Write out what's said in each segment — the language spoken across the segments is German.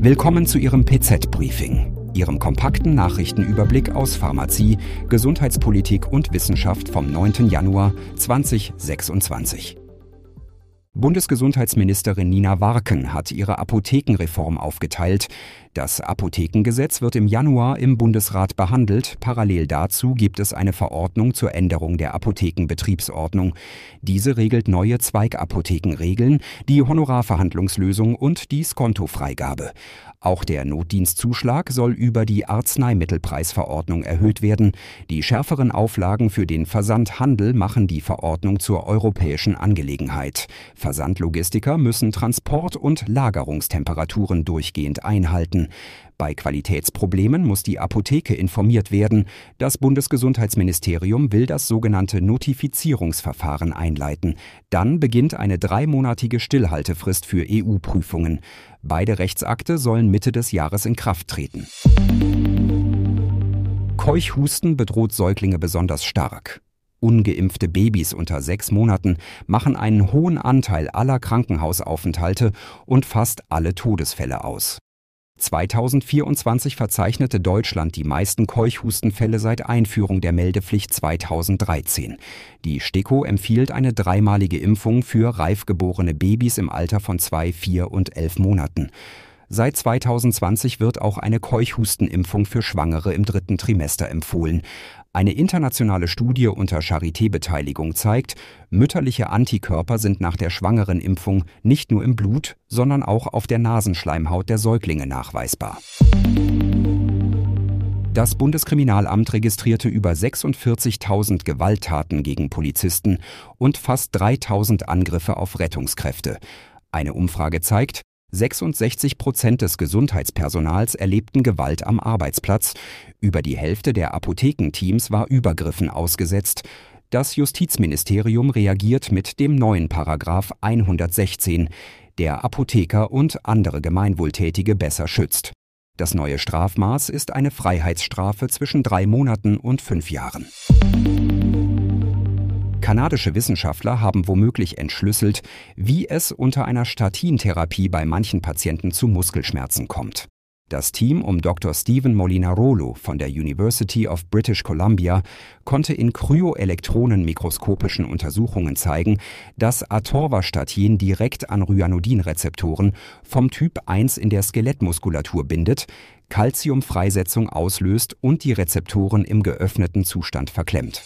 Willkommen zu Ihrem PZ-Briefing, Ihrem kompakten Nachrichtenüberblick aus Pharmazie, Gesundheitspolitik und Wissenschaft vom 9. Januar 2026. Bundesgesundheitsministerin Nina Warken hat ihre Apothekenreform aufgeteilt. Das Apothekengesetz wird im Januar im Bundesrat behandelt. Parallel dazu gibt es eine Verordnung zur Änderung der Apothekenbetriebsordnung. Diese regelt neue Zweigapothekenregeln, die Honorarverhandlungslösung und die Skontofreigabe. Auch der Notdienstzuschlag soll über die Arzneimittelpreisverordnung erhöht werden. Die schärferen Auflagen für den Versandhandel machen die Verordnung zur europäischen Angelegenheit. Versandlogistiker müssen Transport- und Lagerungstemperaturen durchgehend einhalten. Bei Qualitätsproblemen muss die Apotheke informiert werden. Das Bundesgesundheitsministerium will das sogenannte Notifizierungsverfahren einleiten. Dann beginnt eine 3-monatige Stillhaltefrist für EU-Prüfungen. Beide Rechtsakte sollen Mitte des Jahres in Kraft treten. Keuchhusten bedroht Säuglinge besonders stark. Ungeimpfte Babys unter 6 Monaten machen einen hohen Anteil aller Krankenhausaufenthalte und fast alle Todesfälle aus. 2024 verzeichnete Deutschland die meisten Keuchhustenfälle seit Einführung der Meldepflicht 2013. Die STIKO empfiehlt eine 3-malige Impfung für reif geborene Babys im Alter von 2, 4 und 11 Monaten. Seit 2020 wird auch eine Keuchhustenimpfung für Schwangere im 3. Trimester empfohlen. Eine internationale Studie unter Charité-Beteiligung zeigt, mütterliche Antikörper sind nach der Schwangerenimpfung nicht nur im Blut, sondern auch auf der Nasenschleimhaut der Säuglinge nachweisbar. Das Bundeskriminalamt registrierte über 46.000 Gewalttaten gegen Polizisten und fast 3.000 Angriffe auf Rettungskräfte. Eine Umfrage zeigt, 66% des Gesundheitspersonals erlebten Gewalt am Arbeitsplatz. Über die Hälfte der Apothekenteams war Übergriffen ausgesetzt. Das Justizministerium reagiert mit dem neuen Paragraph 116, der Apotheker und andere Gemeinwohltätige besser schützt. Das neue Strafmaß ist eine Freiheitsstrafe zwischen 3 Monaten und 5 Jahren. Kanadische Wissenschaftler haben womöglich entschlüsselt, wie es unter einer Statintherapie bei manchen Patienten zu Muskelschmerzen kommt. Das Team um Dr. Stephen Molinarolo von der University of British Columbia konnte in kryoelektronenmikroskopischen Untersuchungen zeigen, dass Atorvastatin direkt an Ryanodin-Rezeptoren vom Typ 1 in der Skelettmuskulatur bindet, Calciumfreisetzung auslöst und die Rezeptoren im geöffneten Zustand verklemmt.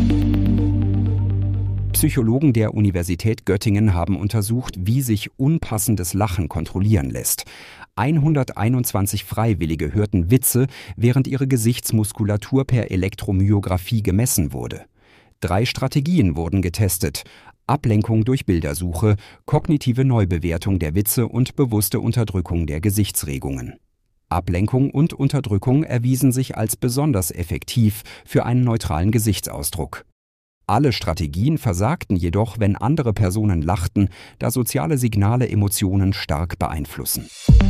Psychologen der Universität Göttingen haben untersucht, wie sich unpassendes Lachen kontrollieren lässt. 121 Freiwillige hörten Witze, während ihre Gesichtsmuskulatur per Elektromyographie gemessen wurde. 3 Strategien wurden getestet: Ablenkung durch Bildersuche, kognitive Neubewertung der Witze und bewusste Unterdrückung der Gesichtsregungen. Ablenkung und Unterdrückung erwiesen sich als besonders effektiv für einen neutralen Gesichtsausdruck. Alle Strategien versagten jedoch, wenn andere Personen lachten, da soziale Signale Emotionen stark beeinflussen.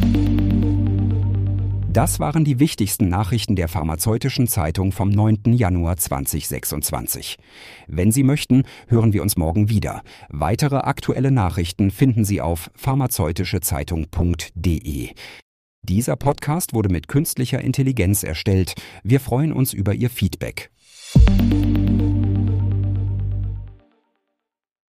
Das waren die wichtigsten Nachrichten der Pharmazeutischen Zeitung vom 9. Januar 2026. Wenn Sie möchten, hören wir uns morgen wieder. Weitere aktuelle Nachrichten finden Sie auf pharmazeutischezeitung.de. Dieser Podcast wurde mit künstlicher Intelligenz erstellt. Wir freuen uns über Ihr Feedback.